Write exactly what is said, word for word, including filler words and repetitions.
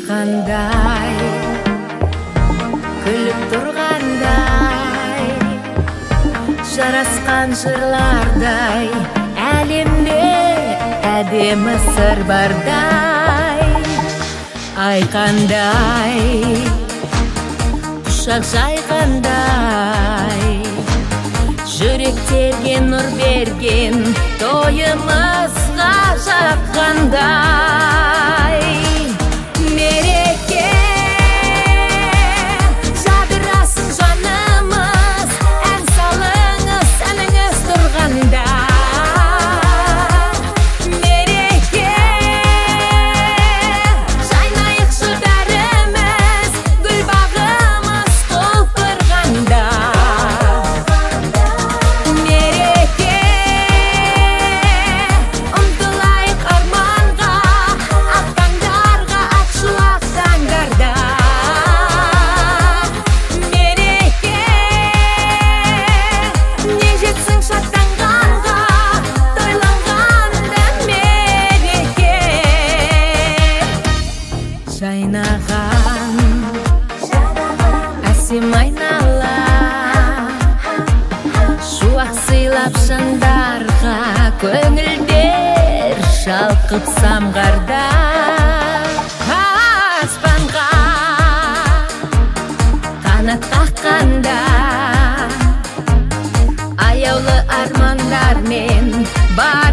Кандай күлүп тургандай, жараскан жырлардай, әлемде әдемі сыр бардай. Ай кандай кушак жайгандай, жүректерге нур берген, тойымызга жаққандай. Мереке жадырасын жанымыз, ән салыңыз, әніңіз тұрғанда. Мереке жайнайық жылдарымыз, гүл бағымыз құлпырғанда. Мереке ұмтылайық арманға, ақ таңдарға, ақ шуақ таңдарда. Мереке не жетсін шаттанғанға, тойланғанда мереке. Жайнаған әсем айнала, шуақ сыйлап жандарға, көңілдер шалқып самғарда. Аспанға қанат қаққанда, аяулы армандармен бар